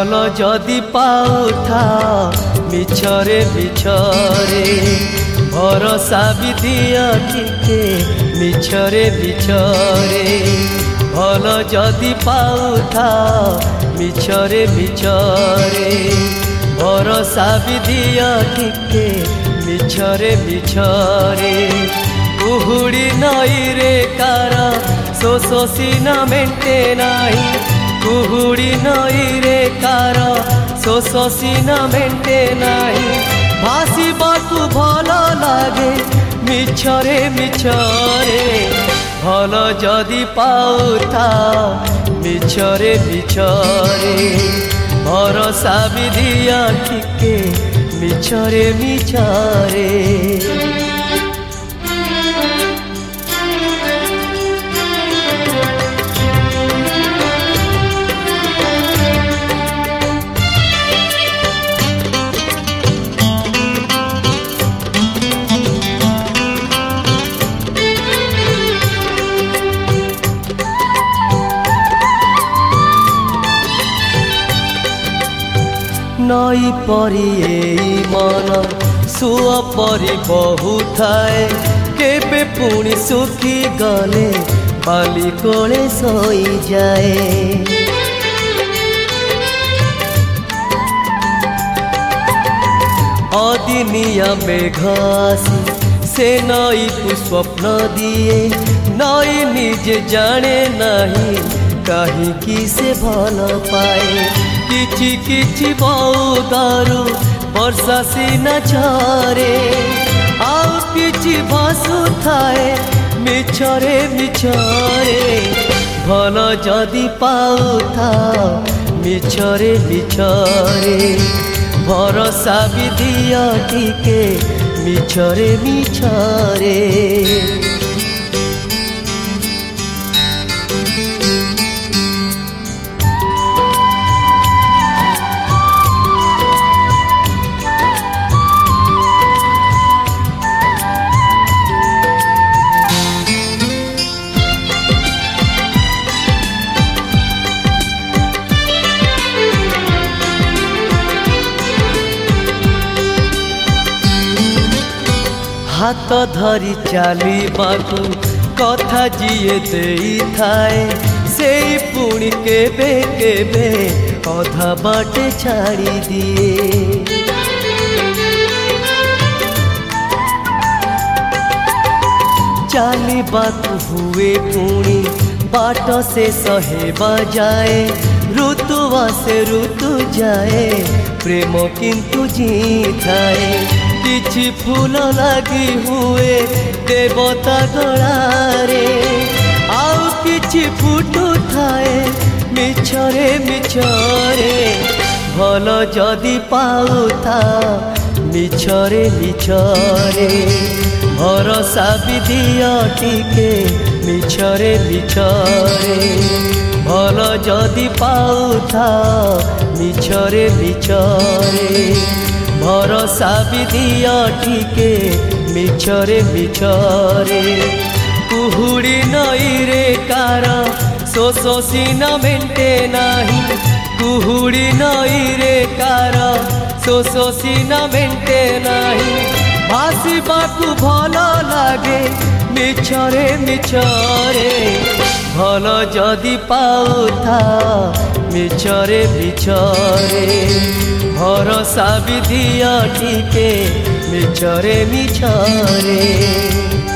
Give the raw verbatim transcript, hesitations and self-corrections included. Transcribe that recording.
भल जदि पाउथा मिछरे मिछरे भरोसा भी दिया टिके मिछरे मिछरे भल जदि पाउथा मिछरे मिछरे भरोसा भी दिया टिके मिछरे मिछरे कुहुड़ी नई रे कार शोष सीना मेटे नाही कुहुड़ी नई रे कार शोष सीना मेटे नाही भासीबाकू भल लागे मिछरे मिछरे भल जदि पाउथा मिछरे मिछरे भरोसा भी दिया टिके मिछरे मिछरे नई परी एई मन सुआ परी बहु थाए केबे पुणी सुखी गले बाली कोले सोई जाए अदिनिया मेघ आसी से नई को स्वप्न दिए नई निजे जाने नहीं कहीं की से भल पाए किछि किछि बहुदारू वर्षा सीना झरे आउ किछि भासु थाए मिछरे मिछरे भल जदि पाउथा मिछरे मिछरे भरोसा भी दिया टिके मिछरे मिछरे हाथ धरी चलवाकू कथा जीए देई थाए से पुणी केबे केबे अधा बाटे छाड़ी दिए चलवाकू हुए पुणी बाट से सहेबा जाए ऋतुवा से ऋतु जाए प्रेम किंतु जी थाए किछि फूल लगी हुए देवता गलारे आउ किछि फुटु थाए मिछरे मिछरे भल जदि पाउथा मिछरे मिछरे भरोसा भी दिया टिके मिछरे मिछरे भल जदि पाउथा मिछरे मिछरे भरोसा भी दिया टिके मिछरे मिछरे कुहुड़ी नई रे कार शोष सीना मेटे नाही कुहुड़ी नई रे कार शोष सीना मेटे नाही भासीबाकू भल लागे मिछरे मिछरे भल जदि पाउथा मिछरे मिछरे भरोसा भी दिया टिके मिछरे मिछरे।